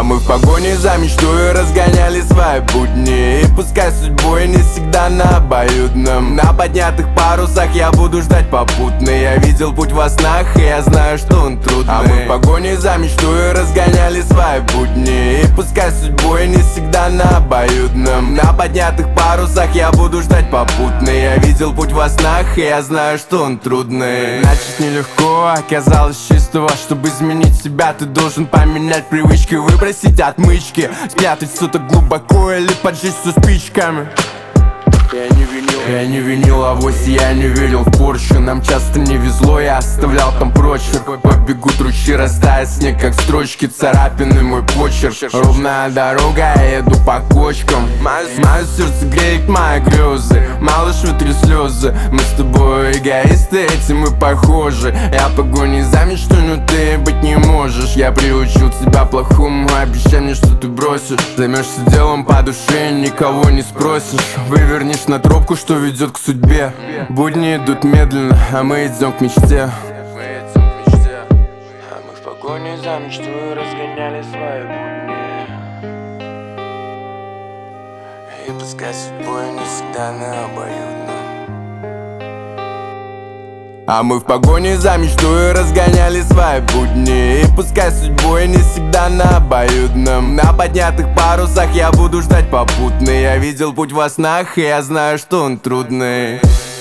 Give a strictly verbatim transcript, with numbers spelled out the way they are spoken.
А мы в погоне за мечтой разгоняли свои будни. И пускай судьбой не всегда на обоюдном, на поднятых парусах я буду ждать попутный. Я видел путь во снах, и я знаю, что он трудный. А мы в погоне за мечтой разгоняли свои будни. И пускай судьбой не всегда на обоюдном, на поднятых парусах я буду ждать попутный. Я видел путь во снах, и я знаю, что он трудный. Начать нелегко, оказалось чистого. Чтобы изменить себя, ты должен поменять привычки, выбросить отмычки, спрятать что-то глубоко или поджечь все спичками. Я не винил, я не винил авось, я не верил в Порше. Нам часто не везло, я оставлял там прочерк. Побегут ручьи, растает снег, как строчки, царапины мой почерк. Ровная дорога, я еду по кочкам. Мое, мое сердце греет мои грезы, малыш вытри слезы. Мы с тобой эгоисты, этим мы похожи. Я в погоне за мечтой, но ты быть не можешь. Я приучил тебя плохому, обещай мне, что ты бросишь. Займешься делом по душе, никого не спросишь. Вывернешь на тропку, что ведет к судьбе. Будни идут медленно, а мы идем к мечте. А мы в погоне за мечтой разгоняли свои будни. И пускай судьбой не всегда на обоюдно. А мы в погоне за мечтой разгоняли свои будни. И пускай судьбой не всегда на обоюдном, на поднятых парусах я буду ждать попутный. Я видел путь во снах, и я знаю, что он трудный.